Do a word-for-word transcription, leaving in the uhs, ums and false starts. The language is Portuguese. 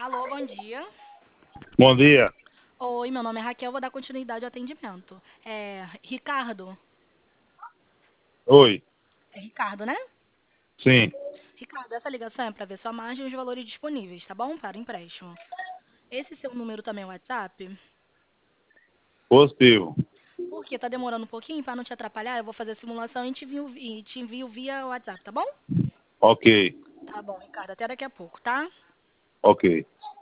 Alô, bom dia. Bom dia. Oi, meu nome é Raquel, vou dar continuidade ao atendimento. É, Ricardo? Oi. É Ricardo, né? Sim. Ricardo, essa ligação é para ver sua margem e os valores disponíveis, tá bom? Para empréstimo. Esse seu número também é o WhatsApp? Positivo. Porque tá demorando um pouquinho, para não te atrapalhar, eu vou fazer a simulação e te envio, e te envio via WhatsApp, tá bom? Ok. Tá bom, Ricardo, até daqui a pouco, tá? Ok.